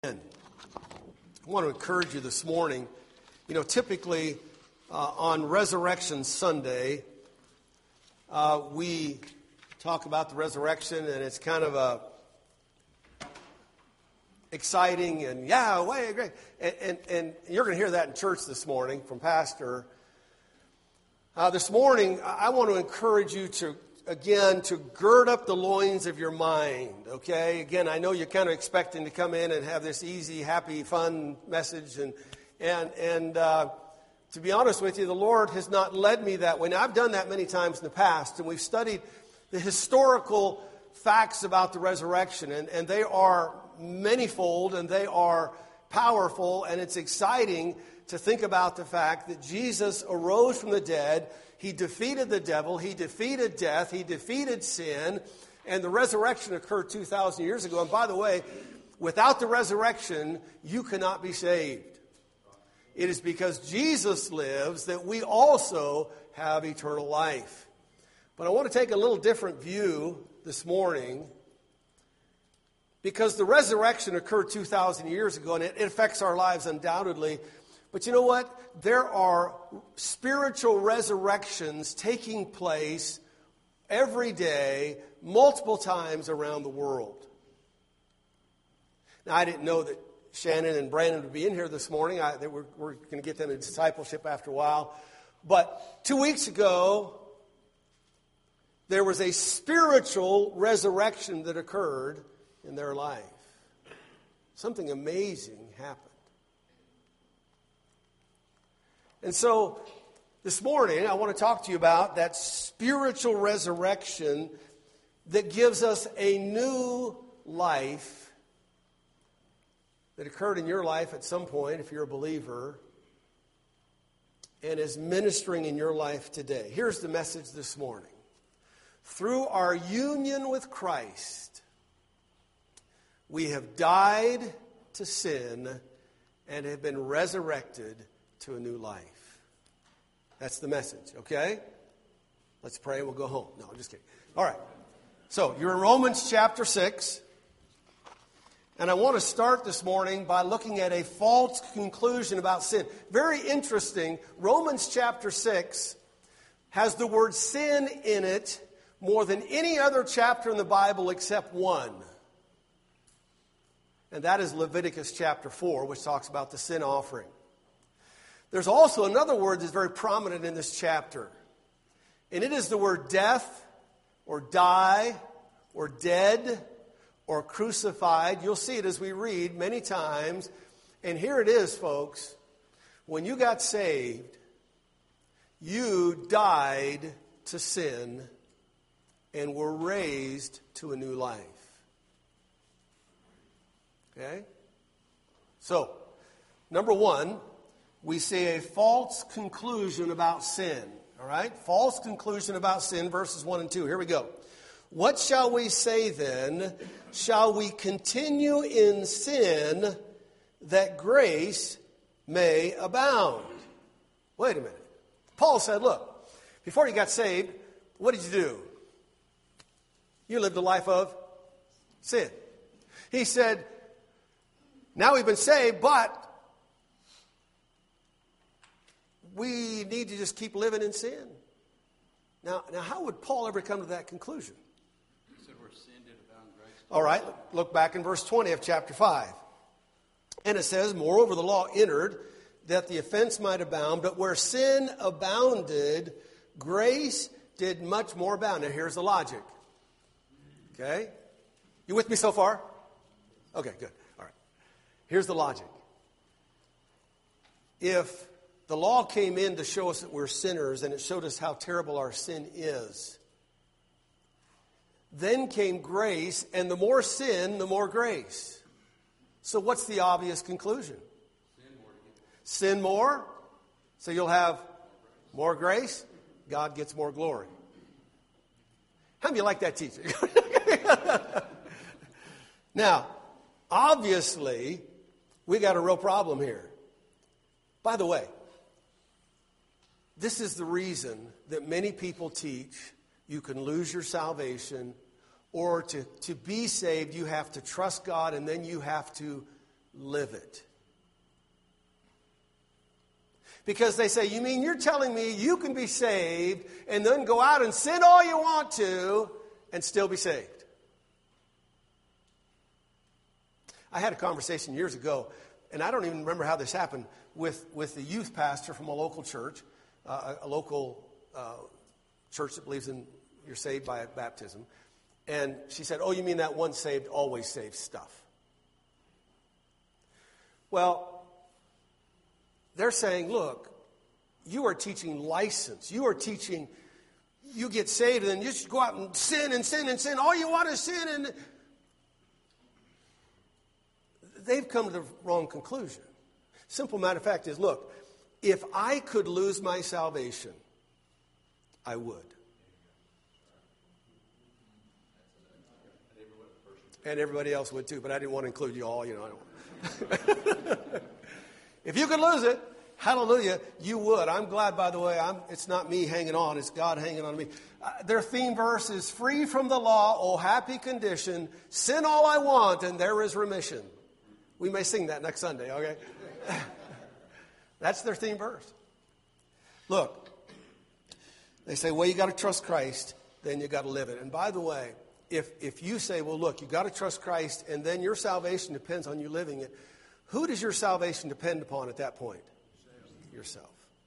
I want to encourage you this morning. Typically on Resurrection Sunday, we talk about the resurrection, and it's kind of a exciting and way great. And you're going to hear that in church this morning from Pastor. This morning, I want to encourage you to gird up the loins of your mind, okay? Again, I know you're kind of expecting to come in and have this easy, happy, fun message. And to be honest with you, the Lord has not led me that way. Now, I've done that many times in the past, and we've studied the historical facts about the resurrection, and they are manifold, and they are powerful, and it's exciting to think about the fact that Jesus arose from the dead. He defeated the devil, he defeated death, he defeated sin, and the resurrection occurred 2,000 years ago. And by the way, without the resurrection, you cannot be saved. It is because Jesus lives that we also have eternal life. But I want to take a little different view this morning, because the resurrection occurred 2,000 years ago, and it affects our lives undoubtedly. But you know what? There are spiritual resurrections taking place every day, multiple times around the world. Now, I didn't know that Shannon and Brandon would be in here this morning. We're going to get them in discipleship after a while. But 2 weeks ago, there was a spiritual resurrection that occurred in their life. Something amazing happened. And so, this morning, I want to talk to you about that spiritual resurrection that gives us a new life that occurred in your life at some point, if you're a believer, and is ministering in your life today. Here's the message this morning. Through our union with Christ, we have died to sin and have been resurrected to a new life. That's the message, okay? Let's pray and we'll go home. No, I'm just kidding. All right. So, you're in Romans chapter 6. And I want to start this morning by looking at a false conclusion about sin. Very interesting. Romans chapter 6 has the word sin in it more than any other chapter in the Bible except one. And that is Leviticus chapter 4, which talks about the sin offering. There's also another word that's very prominent in this chapter. And it is the word death, or die, or dead, or crucified. You'll see it as we read many times. And here it is, folks. When you got saved, you died to sin and were raised to a new life. Okay? So, number one, we see a false conclusion about sin. All right? False conclusion about sin, verses 1 and 2. Here we go. What shall we say then? Shall we continue in sin that grace may abound? Wait a minute. Paul said, look, before you got saved, what did you do? You lived a life of sin. He said, now we've been saved, but we need to just keep living in sin. Now, how would Paul ever come to that conclusion? He said, where sin did abound, grace. All right, look back in verse 20 of chapter 5. And it says, moreover, the law entered that the offense might abound, but where sin abounded, grace did much more abound. Now, here's the logic. Okay? You with me so far? Okay, good. All right. Here's the logic. If the law came in to show us that we're sinners, and it showed us how terrible our sin is, then came grace, and the more sin, the more grace. So what's the obvious conclusion? Sin more, so you'll have more grace. God gets more glory. How many of you like that teaching? Now, obviously, we got a real problem here. By the way, this is the reason that many people teach you can lose your salvation, or to be saved, you have to trust God, and then you have to live it. Because they say, you mean you're telling me you can be saved and then go out and sin all you want to and still be saved? I had a conversation years ago, and I don't even remember how this happened, with the youth pastor from a local church, a local church that believes in you're saved by baptism. And she said, oh, you mean that once saved, always saved stuff? Well, they're saying, look, you are teaching license. You are teaching, you get saved and then you just go out and sin and sin and sin. All you want is sin. And they've come to the wrong conclusion. Simple matter of fact is, look, if I could lose my salvation, I would. And everybody else would too, but I didn't want to include you all, I don't. If you could lose it, hallelujah, you would. I'm glad, by the way, it's not me hanging on, it's God hanging on me. Their theme verse is, free from the law, oh happy condition, sin all I want, and there is remission. We may sing that next Sunday, okay? That's their theme verse. Look, they say, well, you got to trust Christ, then you got to live it. And by the way, if you say, well, look, you got to trust Christ, and then your salvation depends on you living it, who does your salvation depend upon at that point? Yourself.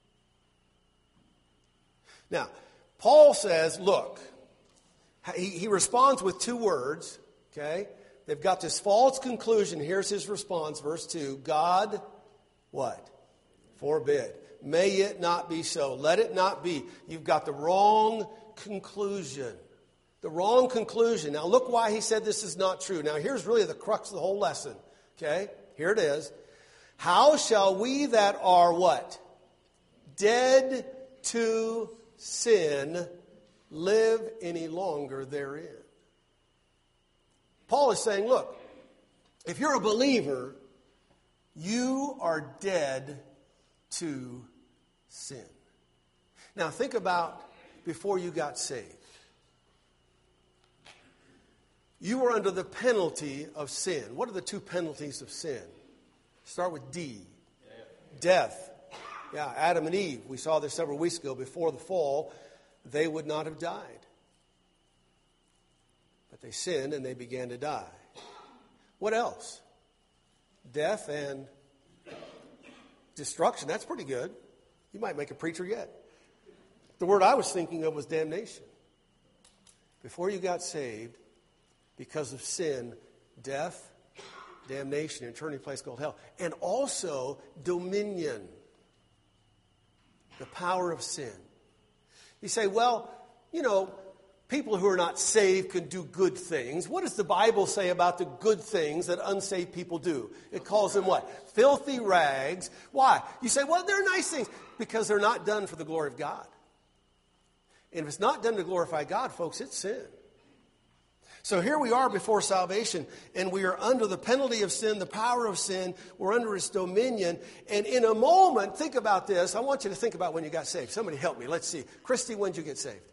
Now, Paul says, look, he responds with two words, okay? They've got this false conclusion. Here's his response, verse 2. God, what? Forbid. May it not be so. Let it not be. You've got the wrong conclusion. The wrong conclusion. Now look why he said this is not true. Now here's really the crux of the whole lesson. Okay? Here it is. How shall we that are what? Dead to sin live any longer therein? Paul is saying, look, if you're a believer, you are dead to sin. Now think about before you got saved. You were under the penalty of sin. What are the two penalties of sin? Start with D. Death. Yeah, Adam and Eve. We saw this several weeks ago. Before the fall, they would not have died. But they sinned and they began to die. What else? Death and destruction. That's pretty good. You might make a preacher yet. The word I was thinking of was damnation. Before you got saved, because of sin, death, damnation, an eternity place called hell. And also dominion, the power of sin. You say, well, people who are not saved can do good things. What does the Bible say about the good things that unsaved people do? It calls them what? Filthy rags. Why? You say, well, they're nice things. Because they're not done for the glory of God. And if it's not done to glorify God, folks, it's sin. So here we are before salvation, and we are under the penalty of sin, the power of sin. We're under its dominion. And in a moment, think about this. I want you to think about when you got saved. Somebody help me. Let's see. Christy, when did you get saved?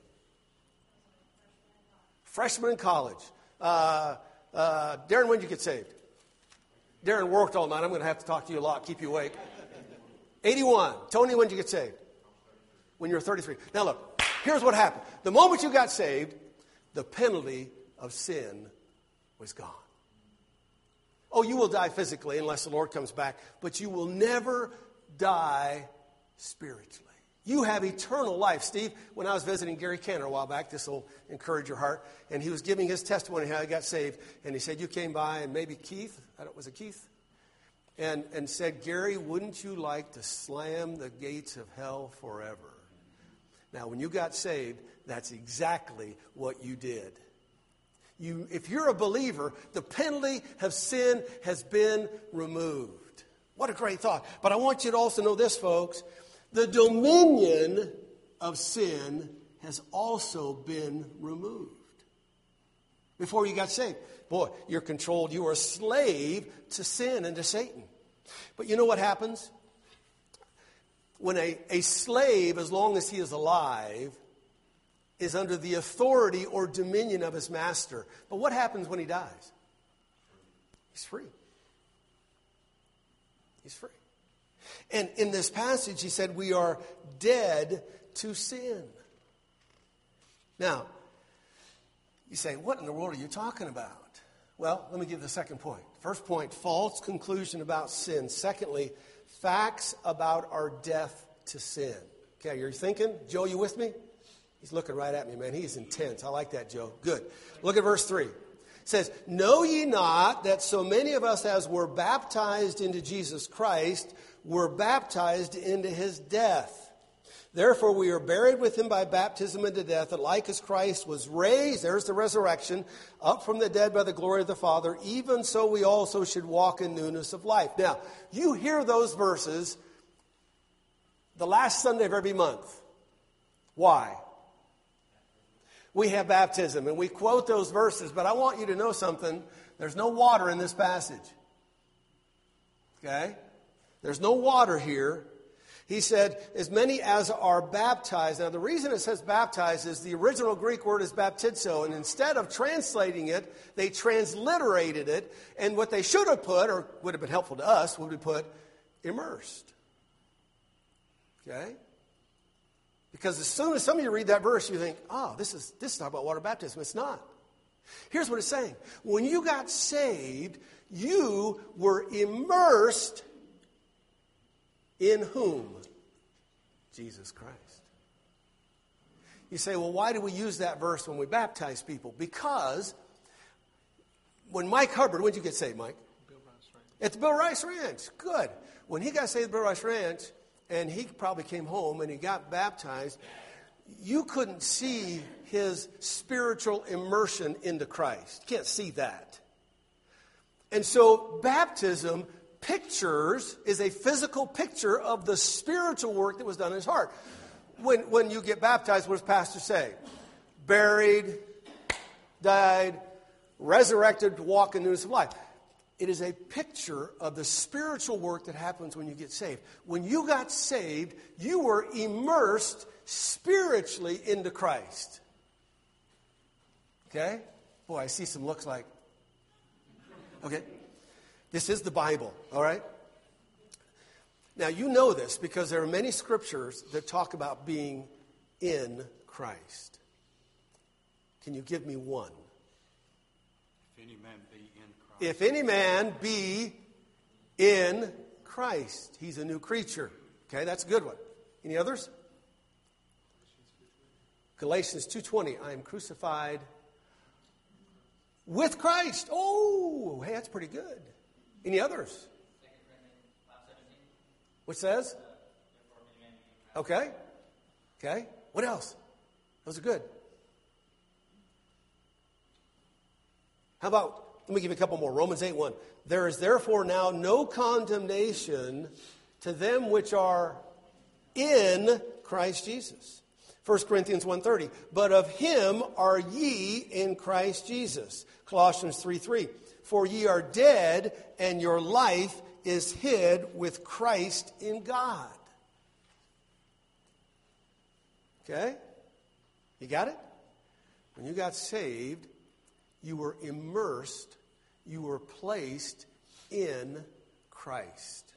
Freshman in college. Darren, when did you get saved? Darren worked all night. I'm going to have to talk to you a lot, keep you awake. 81. Tony, when did you get saved? When you were 33. Now look, here's what happened. The moment you got saved, the penalty of sin was gone. Oh, you will die physically unless the Lord comes back, but you will never die spiritually. You have eternal life. Steve, when I was visiting Gary Cantor a while back, this will encourage your heart, and he was giving his testimony how he got saved, and he said, you came by, and maybe Keith, was it Keith? And said, Gary, wouldn't you like to slam the gates of hell forever? Now, when you got saved, that's exactly what you did. If you're a believer, the penalty of sin has been removed. What a great thought. But I want you to also know this, folks. The dominion of sin has also been removed. Before you got saved, boy, you're controlled. You are a slave to sin and to Satan. But you know what happens? When a slave, as long as he is alive, is under the authority or dominion of his master. But what happens when he dies? He's free. He's free. And in this passage, he said, we are dead to sin. Now, you say, what in the world are you talking about? Well, let me give the second point. First point, false conclusion about sin. Secondly, facts about our death to sin. Okay, you're thinking? Joe, you with me? He's looking right at me, man. He's intense. I like that, Joe. Good. Look at verse 3. It says, know ye not that so many of us as were baptized into Jesus Christ were baptized into his death? Therefore we are buried with him by baptism into death, that like as Christ was raised, there's the resurrection, up from the dead by the glory of the Father, even so we also should walk in newness of life. Now, you hear those verses the last Sunday of every month. Why? We have baptism, and we quote those verses, but I want you to know something. There's no water in this passage. Okay? There's no water here. He said, as many as are baptized. Now, the reason it says baptized is the original Greek word is baptizo, and instead of translating it, they transliterated it, and what they should have put, or would have been helpful to us, would have put immersed. Okay? Because as soon as some of you read that verse, you think, oh, this is talking about water baptism. It's not. Here's what it's saying. When you got saved, you were immersed in whom? Jesus Christ. You say, well, why do we use that verse when we baptize people? Because when Mike Hubbard, when did you get saved, Mike? Bill Rice Ranch. At the Bill Rice Ranch. Good. When he got saved at Bill Rice Ranch, and he probably came home and he got baptized, you couldn't see his spiritual immersion into Christ. You can't see that. And so baptism is a physical picture of the spiritual work that was done in his heart. When you get baptized, what does pastor say? Buried, died, resurrected, to walk in newness of life. It is a picture of the spiritual work that happens when you get saved. When you got saved, you were immersed spiritually into Christ. Okay? Boy, I see some looks like. Okay? This is the Bible, all right? Now, you know this because there are many scriptures that talk about being in Christ. Can you give me one? If any man be in Christ. If any man be in Christ, he's a new creature. Okay, that's a good one. Any others? Galatians 2:20, I am crucified with Christ. Oh, hey, that's pretty good. Any others? What says? Okay. Okay. What else? Those are good. How about, let me give you a couple more. Romans 8:1. There is therefore now no condemnation to them which are in Christ Jesus. 1 Corinthians 1:30. But of him are ye in Christ Jesus. Colossians 3:3. For ye are dead, and your life is hid with Christ in God. Okay? You got it? When you got saved, you were immersed, you were placed in Christ.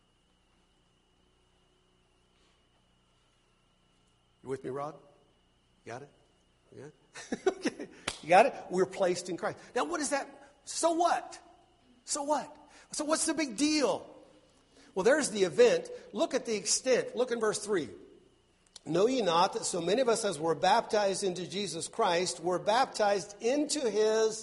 You with me, Rod? You got it? You got it? Okay. You got it? We're placed in Christ. Now, what is that? So what? So what? So what's the big deal? Well, there's the event. Look at the extent. Look in verse 3. Know ye not that so many of us as were baptized into Jesus Christ were baptized into his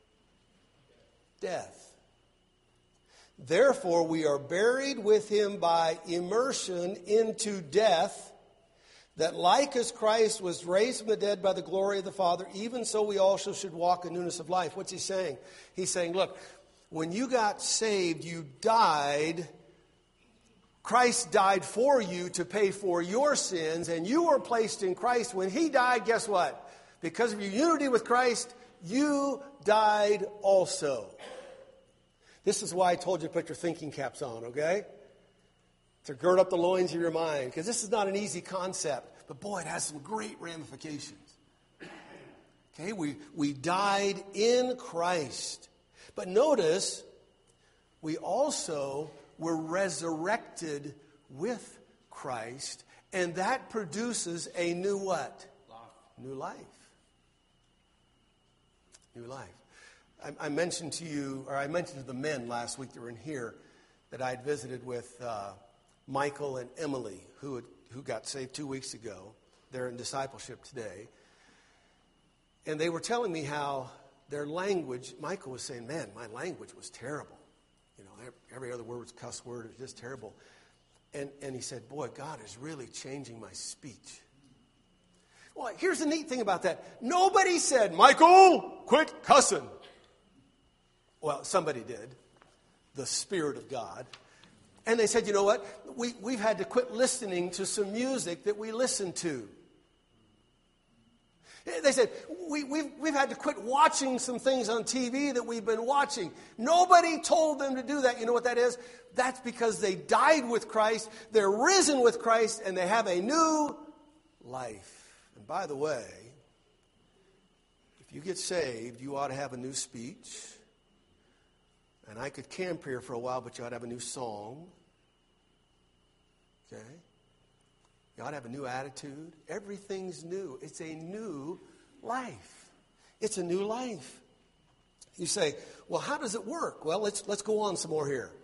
death? Therefore we are buried with him by immersion into death, that like as Christ was raised from the dead by the glory of the Father, even so we also should walk in newness of life. What's he saying? He's saying, look, when you got saved, you died. Christ died for you to pay for your sins, and you were placed in Christ. When he died, guess what? Because of your unity with Christ, you died also. This is why I told you to put your thinking caps on, okay? To gird up the loins of your mind, because this is not an easy concept, but boy, it has some great ramifications. Okay, we died in Christ. But notice, we also we're resurrected with Christ, and that produces a new what? Life. New life. New life. I mentioned to you, or I mentioned to the men last week that were in here, that I had visited with Michael and Emily, who got saved 2 weeks ago. They're in discipleship today. And they were telling me how their language, Michael was saying, man, my language was terrible. You know, every other word was a cuss word. It was just terrible. And he said, boy, God is really changing my speech. Well, here's the neat thing about that. Nobody said, Michael, quit cussing. Well, somebody did. The Spirit of God. And they said, you know what? We've had to quit listening to some music that we listen to. They said, we've had to quit watching some things on TV that we've been watching. Nobody told them to do that. You know what that is? That's because they died with Christ, they're risen with Christ, and they have a new life. And by the way, if you get saved, you ought to have a new speech. And I could camp here for a while, but you ought to have a new song. Okay? You ought to have a new attitude. Everything's new. It's a new life. It's a new life. You say, well, how does it work? Well, let's go on some more here.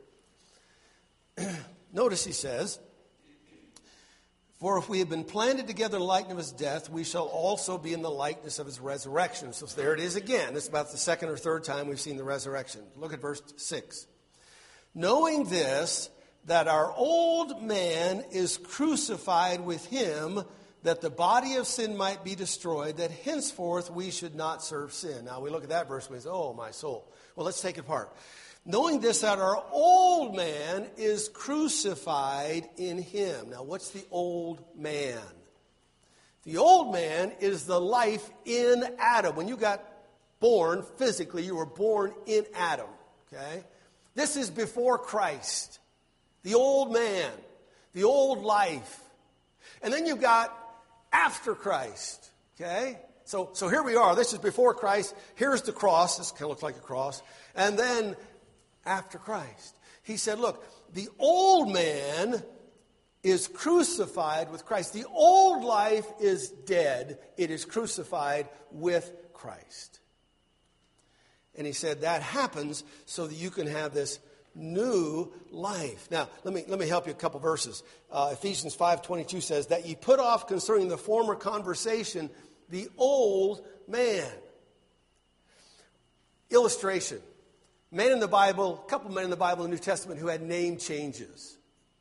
Notice he says, for if we have been planted together in the likeness of his death, we shall also be in the likeness of his resurrection. So there it is again. This is about the second or third time we've seen the resurrection. Look at verse 6. Knowing this, that our old man is crucified with him, that the body of sin might be destroyed, that henceforth we should not serve sin. Now we look at that verse and we say, oh, my soul. Well, let's take it apart. Knowing this, that our old man is crucified in him. Now, what's the old man? The old man is the life in Adam. When you got born physically, you were born in Adam. Okay? This is before Christ. The old man. The old life. And then you've got after Christ. Okay? So here we are. This is before Christ. Here's the cross. This kind of looks like a cross. And then after Christ. He said, look, the old man is crucified with Christ. The old life is dead. It is crucified with Christ. And he said that happens so that you can have this new life. Now, let me help you a couple verses. Ephesians 5:22 says that ye put off concerning the former conversation the old man. Illustration. Men in the Bible, a couple men in the Bible in the New Testament who had name changes.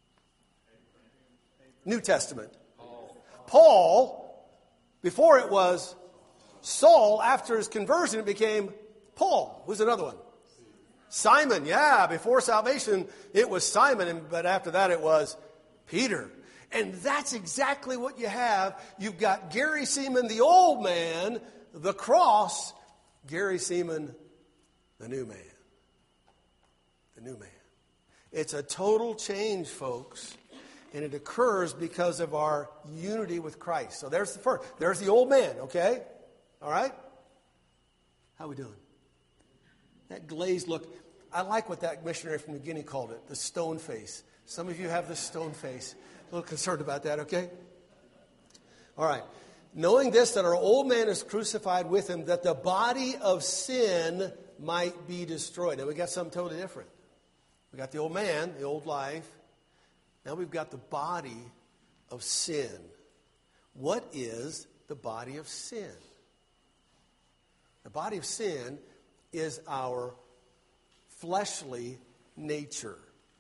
New Testament. Paul, before it was Saul, after his conversion it became Paul. Who's another one? Simon, yeah. Before salvation it was Simon, but after that it was Peter. And that's exactly what you have. You've got Gary Seaman, the old man, the cross, Gary Seaman, the new man. The new man. It's a total change, folks. And it occurs because of our unity with Christ. So there's the first. There's the old man, okay? All right? How we doing? That glazed look. I like what that missionary from the beginning called it, the stone face. Some of you have the stone face. A little concerned about that, okay? All right. Knowing this, that our old man is crucified with him, that the body of sin might be destroyed. Now we got something totally different. We got the old man, the old life. Now we've got the body of sin. What is the body of sin? The body of sin is our fleshly nature.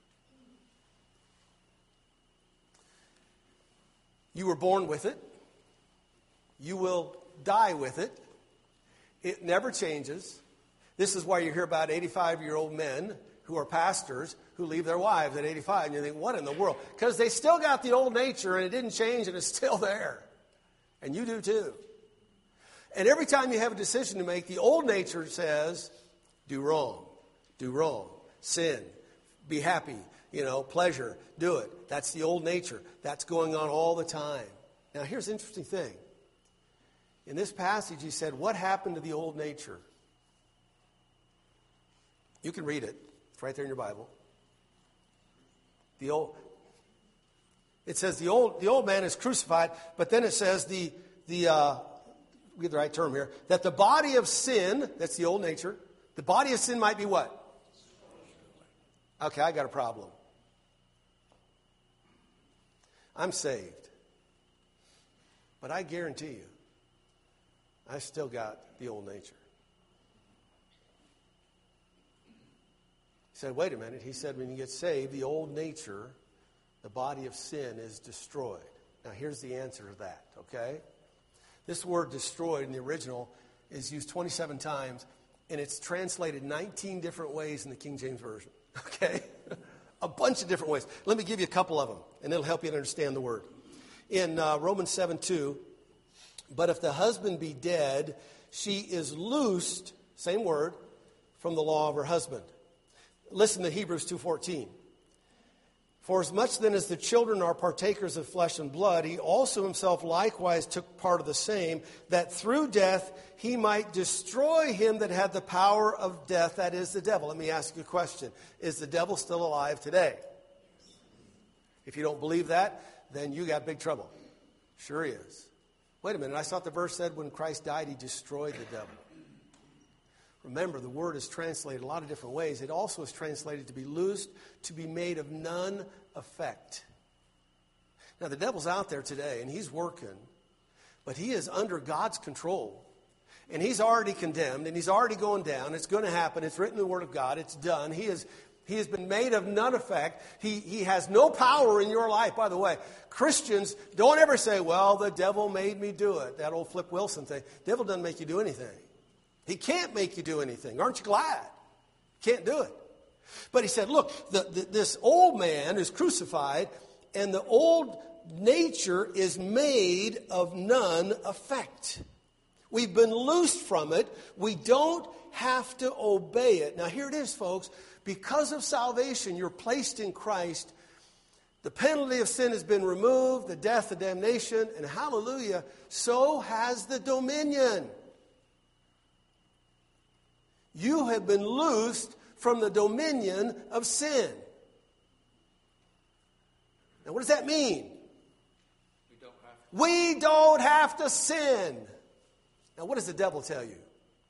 You were born with it. You will die with it. It never changes. This is why you hear about 85-year-old men who are pastors who leave their wives at 85. And you think, what in the world? Because they still got the old nature and it didn't change and it's still there. And you do too. And every time you have a decision to make, the old nature says, do wrong, sin, be happy, pleasure, do it. That's the old nature. That's going on all the time. Now here's the interesting thing. In this passage he said, what happened to the old nature? You can read it. It's right there in your Bible. It says the old man is crucified, but then it says we get the right term here, that the body of sin, that's the old nature, the body of sin might be what? Okay, I got a problem. I'm saved. But I guarantee you, I still got the old nature. He said, wait a minute. He said, when you get saved, the old nature, the body of sin, is destroyed. Now, here's the answer to that, okay? This word destroyed in the original is used 27 times, and it's translated 19 different ways in the King James Version, okay? A bunch of different ways. Let me give you a couple of them, and it'll help you to understand the word. In Romans 7:2, but if the husband be dead, she is loosed, same word, from the law of her husband. Listen to Hebrews 2:14. For as much then as the children are partakers of flesh and blood, he also himself likewise took part of the same, that through death he might destroy him that had the power of death, that is the devil. Let me ask you a question. Is the devil still alive today? If you don't believe that, then you got big trouble. Sure he is. Wait a minute, I thought the verse said when Christ died, he destroyed the devil. Remember, the word is translated a lot of different ways. It also is translated to be loosed, to be made of none effect. Now, the devil's out there today, and he's working, but he is under God's control. And he's already condemned, and he's already going down. It's going to happen. It's written in the Word of God. It's done. He has been made of none effect. He has no power in your life. By the way, Christians, don't ever say, well, the devil made me do it. That old Flip Wilson thing. The devil doesn't make you do anything. He can't make you do anything. Aren't you glad? Can't do it. But he said, look, this old man is crucified, and the old nature is made of none effect. We've been loosed from it. We don't have to obey it. Now, here it is, folks. Because of salvation, you're placed in Christ. The penalty of sin has been removed, the death, the damnation, and hallelujah, so has the dominion. You have been loosed from the dominion of sin. Now, what does that mean? We don't have to sin. Now, what does the devil tell you?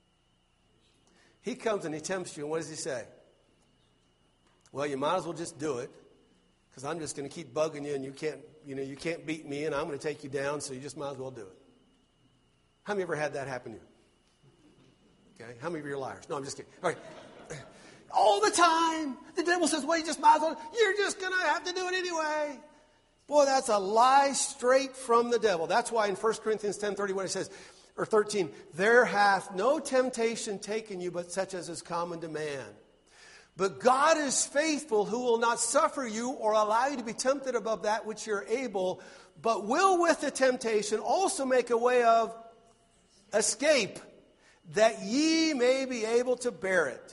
He comes and he tempts you, and what does he say? Well, you might as well just do it, because I'm just going to keep bugging you, and you can't beat me, and I'm going to take you down, so you just might as well do it. How many ever had that happen to you? Okay, how many of you are liars? No, I'm just kidding. All right. All the time, the devil says, well, you just might as well, you're just going to have to do it anyway. Boy, that's a lie straight from the devil. That's why in 1 Corinthians 10:31 it says, or 13, there hath no temptation taken you but such as is common to man. But God is faithful, who will not suffer you or allow you to be tempted above that which you're able, but will with the temptation also make a way of escape, that ye may be able to bear it.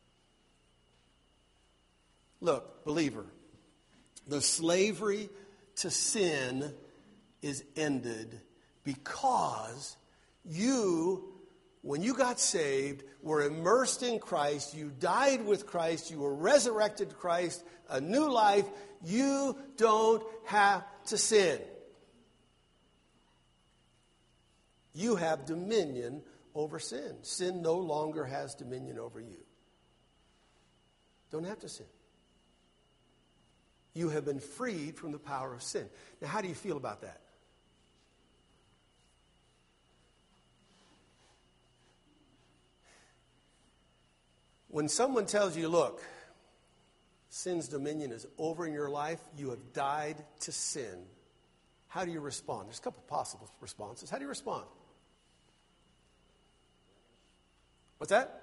Look, believer, the slavery to sin is ended because you, when you got saved, were immersed in Christ. You died with Christ. You were resurrected to Christ. A new life. You don't have to sin. You have dominion over sin. Sin no longer has dominion over you. Don't have to sin. You have been freed from the power of sin. Now, how do you feel about that? When someone tells you, look, sin's dominion is over in your life, you have died to sin, how do you respond? There's a couple possible responses. How do you respond? What's that?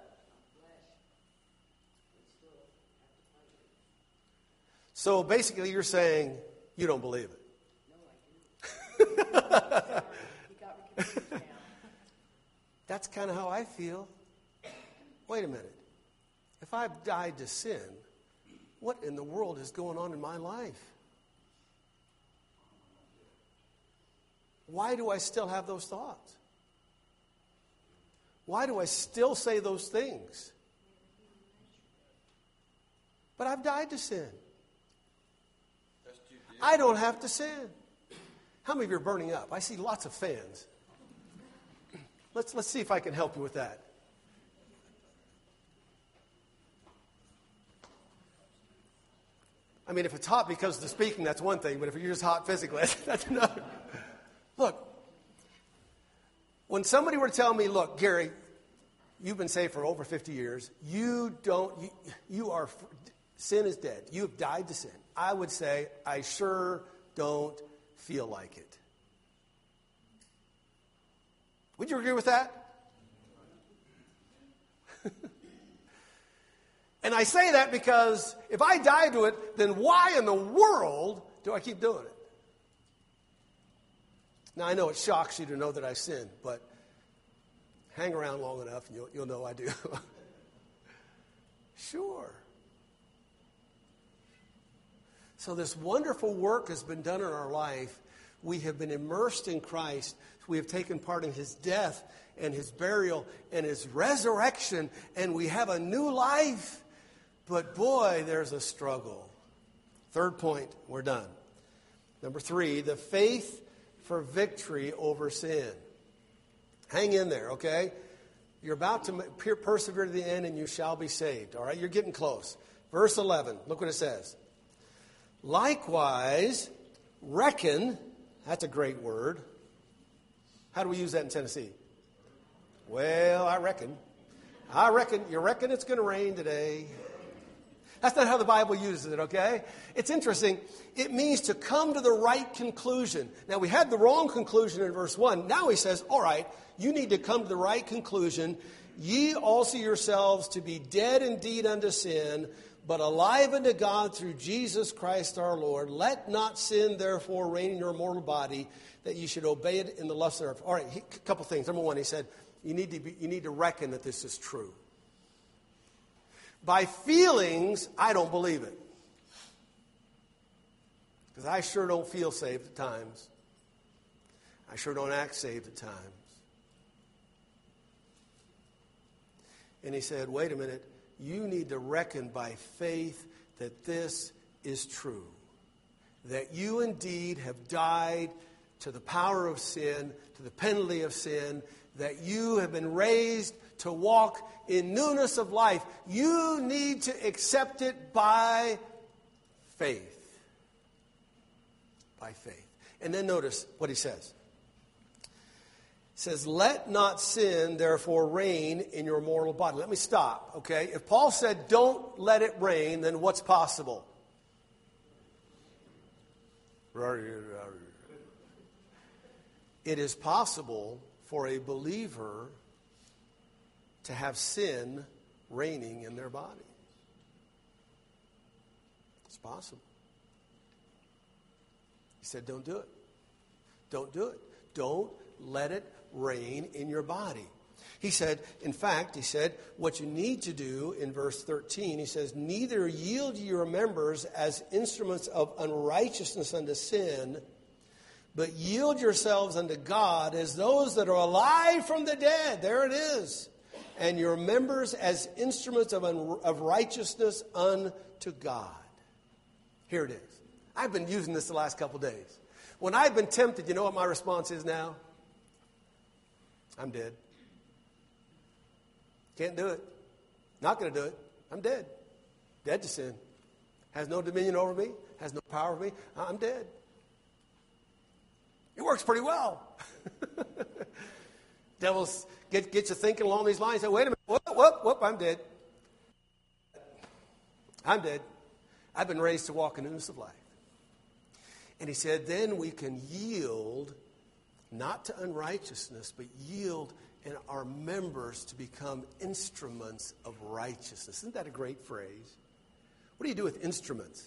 So basically you're saying you don't believe it. No, I do. That's kind of how I feel. Wait a minute. If I've died to sin, what in the world is going on in my life? Why do I still have those thoughts? Why do I still say those things? But I've died to sin. I don't have to sin. How many of you are burning up? I see lots of fans. Let's see if I can help you with that. I mean, if it's hot because of the speaking, that's one thing. But if you're just hot physically, that's another. Look, when somebody were to tell me, look, Gary, you've been saved for over 50 years. Sin is dead. You have died to sin. I would say, I sure don't feel like it. Would you agree with that? And I say that because if I die to it, then why in the world do I keep doing it? Now, I know it shocks you to know that I sin, but hang around long enough and you'll know I do. Sure. So this wonderful work has been done in our life. We have been immersed in Christ. We have taken part in his death and his burial and his resurrection, and we have a new life. But boy, there's a struggle. Third point, we're done. Number 3, the faith for victory over sin. Hang in there, okay? You're about to persevere to the end and you shall be saved. All right, you're getting close. Verse 11, look what it says. Likewise, reckon, that's a great word. How do we use that in Tennessee? Well, I reckon. You reckon it's going to rain today? That's not how the Bible uses it, okay? It's interesting. It means to come to the right conclusion. Now, we had the wrong conclusion in verse 1. Now he says, all right, you need to come to the right conclusion. Ye also yourselves to be dead indeed unto sin, but alive unto God through Jesus Christ our Lord. Let not sin therefore reign in your mortal body, that you should obey it in the lust thereof. All right, a couple things. Number 1, he said, you need to reckon that this is true. By feelings, I don't believe it. Because I sure don't feel saved at times. I sure don't act saved at times. And he said, wait a minute. You need to reckon by faith that this is true. That you indeed have died to the power of sin, to the penalty of sin. That you have been raised to walk in newness of life. You need to accept it by faith. By faith. And then notice what he says. He says, let not sin therefore reign in your mortal body. Let me stop, okay? If Paul said don't let it reign, then what's possible? It is possible for a believer to have sin reigning in their body. It's possible. He said, don't do it. Don't do it. Don't let it reign in your body. He said, in fact, what you need to do in verse 13, he says, neither yield your members as instruments of unrighteousness unto sin, but yield yourselves unto God as those that are alive from the dead. There it is. And your members as instruments of righteousness unto God. Here it is. I've been using this the last couple days. When I've been tempted, you know what my response is now? I'm dead. Can't do it. Not going to do it. I'm dead. Dead to sin. Has no dominion over me. Has no power over me. I'm dead. It works pretty well. Devils get you thinking along these lines. Say, wait a minute. Whoop, I'm dead. I'm dead. I've been raised to walk in the newness of life. And he said, then we can yield not to unrighteousness, but yield in our members to become instruments of righteousness. Isn't that a great phrase? What do you do with instruments?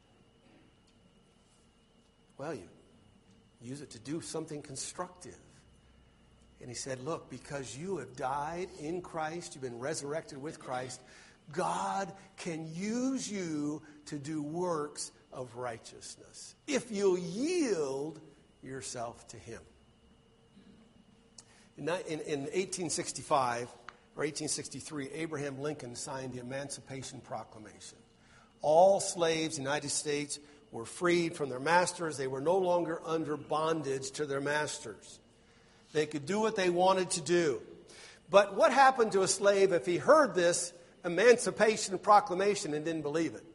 Well, you use it to do something constructive. And he said, look, because you have died in Christ, you've been resurrected with Christ, God can use you to do works of righteousness if you'll yield yourself to him. In 1865 or 1863, Abraham Lincoln signed the Emancipation Proclamation. All slaves in the United States were freed from their masters. They were no longer under bondage to their masters. They could do what they wanted to do. But what happened to a slave if he heard this emancipation proclamation and didn't believe it?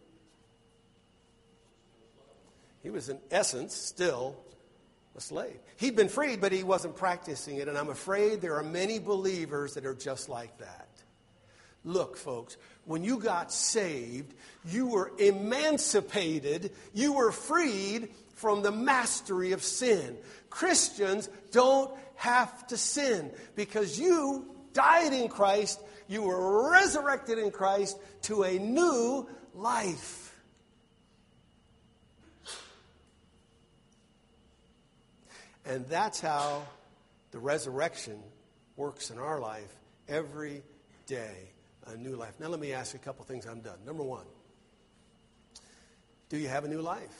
He was, in essence, still a slave. He'd been freed, but he wasn't practicing it. And I'm afraid there are many believers that are just like that. Look, folks, when you got saved, you were emancipated. You were freed from the mastery of sin. Christians don't have to sin because you died in Christ. You were resurrected in Christ to a new life. And that's how the resurrection works in our life every day, a new life. Now let me ask you a couple things. I'm done. Number one, do you have a new life?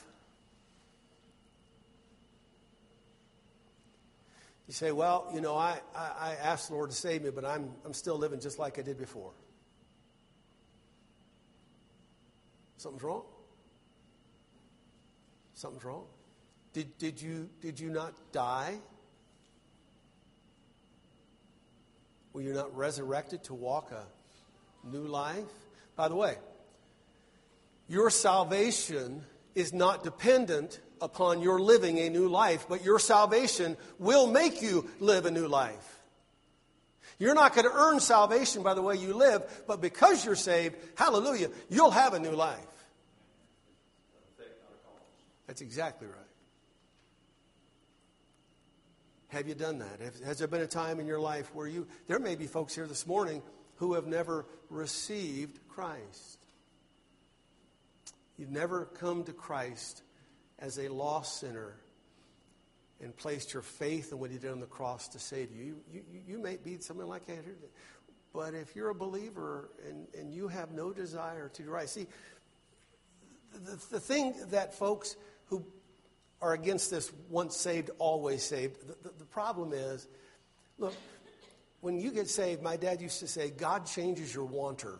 You say, well, you know, I asked the Lord to save me, but I'm still living just like I did before. Something's wrong. Something's wrong. Did you not die? Were you not resurrected to walk a new life? By the way, your salvation is not dependent upon your living a new life, but your salvation will make you live a new life. You're not going to earn salvation by the way you live, but because you're saved, hallelujah, you'll have a new life. That's exactly right. Have you done that? Has there been a time in your life where there may be folks here this morning who have never received Christ. You've never come to Christ as a lost sinner and placed your faith in what he did on the cross to save you. You may be something like that. But if you're a believer and you have no desire to do right. See, the thing that folks who are against this once saved, always saved, the problem is, look, when you get saved, my dad used to say, God changes your wanter.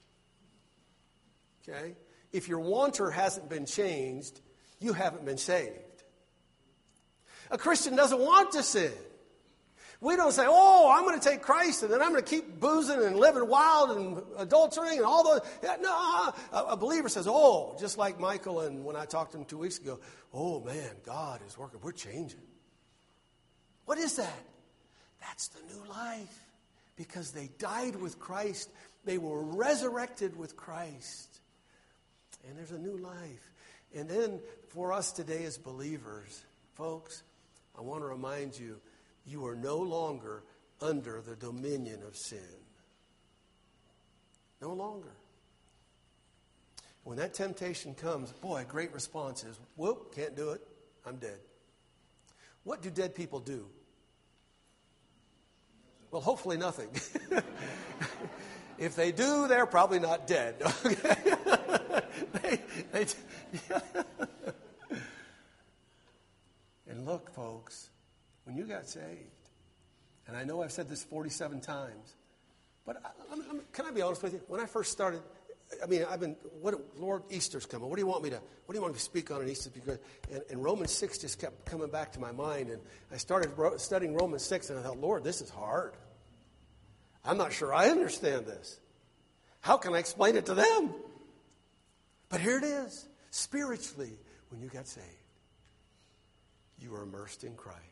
Okay? If your wanter hasn't been changed, you haven't been saved. A Christian doesn't want to sin. We don't say, oh, I'm going to take Christ and then I'm going to keep boozing and living wild and adultering and all those. No, a believer says, oh, just like Michael and when I talked to him 2 weeks ago, oh, man, God is working. We're changing. What is that? That's the new life. Because they died with Christ. They were resurrected with Christ. And there's a new life. And then for us today as believers, folks, I want to remind you, you are no longer under the dominion of sin. No longer. When that temptation comes, boy, a great response is, whoop, can't do it. I'm dead. What do dead people do? Well, hopefully nothing. If they do, they're probably not dead. And look, folks, when you got saved, and I know I've said this 47 times, but can I be honest with you? When I first started, Lord, Easter's coming. What do you want me to speak on Easter? Because, and Romans 6 just kept coming back to my mind, and I started studying Romans 6, and I thought, Lord, this is hard. I'm not sure I understand this. How can I explain it to them? But here it is. Spiritually, when you got saved, you were immersed in Christ.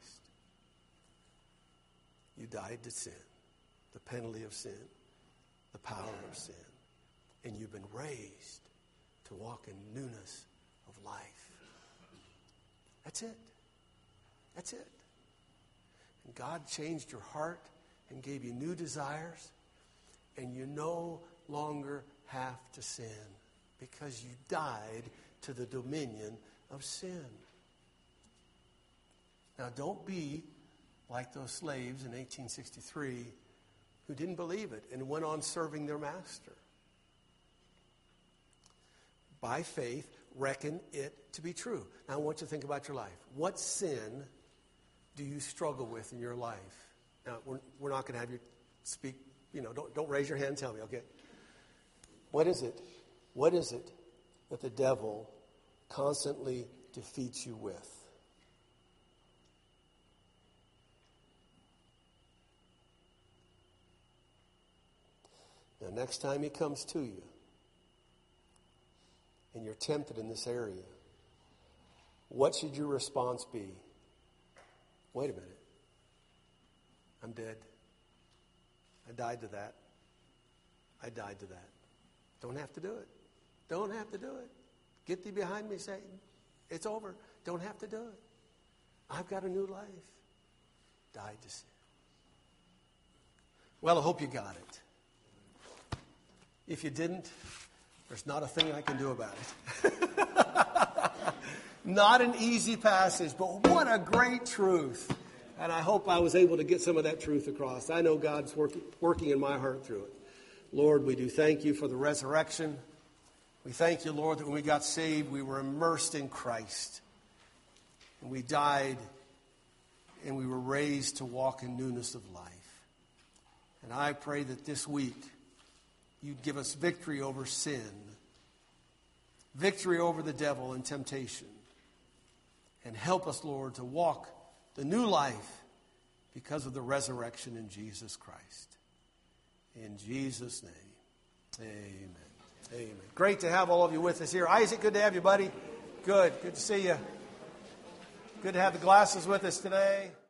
You died to sin, the penalty of sin, the power of sin. And you've been raised to walk in newness of life. That's it. That's it. And God changed your heart and gave you new desires. And you no longer have to sin because you died to the dominion of sin. Now, don't be like those slaves in 1863 who didn't believe it and went on serving their master. By faith, reckon it to be true. Now, I want you to think about your life. What sin do you struggle with in your life? Now, we're not going to have you speak, don't raise your hand and tell me, okay? What is it? What is it that the devil constantly defeats you with. Now, next time he comes to you and you're tempted in this area, what should your response be? Wait a minute. I'm dead. I died to that. I died to that. Don't have to do it. Don't have to do it. Get thee behind me, Satan. It's over. Don't have to do it. I've got a new life. Died to sin. Well, I hope you got it. If you didn't, there's not a thing I can do about it. Not an easy passage, but what a great truth. And I hope I was able to get some of that truth across. I know God's working in my heart through it. Lord, we do thank you for the resurrection. We thank you, Lord, that when we got saved, we were immersed in Christ. And we died, and we were raised to walk in newness of life. And I pray that this week, you'd give us victory over sin, victory over the devil and temptation, and help us, Lord, to walk the new life because of the resurrection in Jesus Christ. In Jesus' name, amen. Amen. Great to have all of you with us here. Isaac, good to have you, buddy. Good to see you. Good to have the glasses with us today.